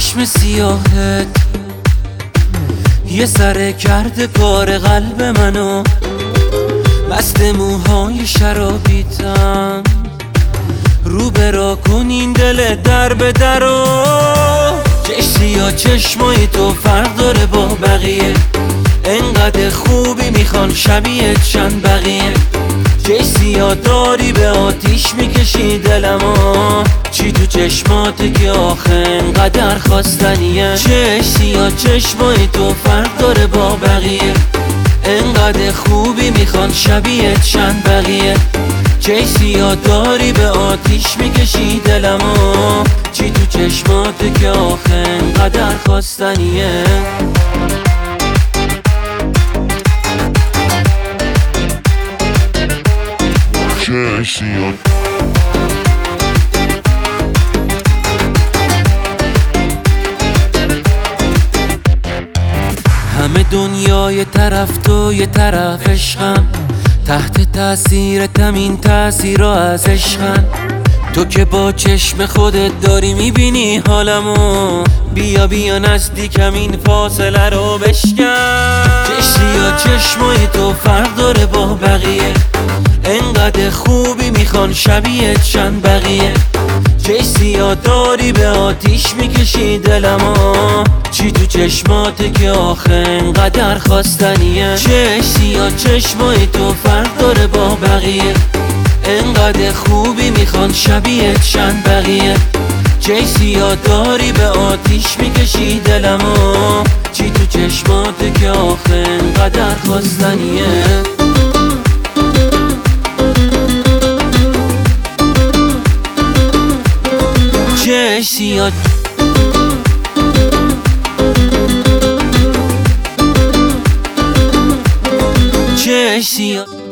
چشم سیاهت یه سره کرده کار قلب منو، مست موهای شرابیتم رو برا کن این دل در به درو. چشم یا چشمای تو فرق داره با بقیه، انقدر خوبی میخوان شبیه چند بقیه. چشم یا داری به آتیش میکشی دلمو، چی تو چشماته که آخه انقدر خواستنیه. چشم یا چشمای تو فرق داره با بقیه، انقدر خوبی میخوان شبیه چند بقیه. چشم یا داری به آتیش میکشی دلمو، چی تو چشماته که آخه انقدر خواستنیه. همه دنیا یه طرف تو یه طرف عشقم، تحت تاثیرتم این تاثیرها از عشقم. تو که با چشم خودت داری میبینی حالمو، بیا بیا نزدیکم این فاصله رو بشکن. چشم یا چشمای تو فرق داره با بقیه، انقدر خوبی میخوان شبیه چند بقیه. چشم یا داری به آتیش میکشی دلمو، چی تو چشماته که آخه انقدر خواستنیه. چشم یا چشمای تو فرق داره با بقیه، انقدر خوبی میخوان شبیه چند بقیه. چشم یا داری به آتیش میکشی دلمو، چی تو چشماته که آخه انقدر خواستنیه. چشم یا چشم یا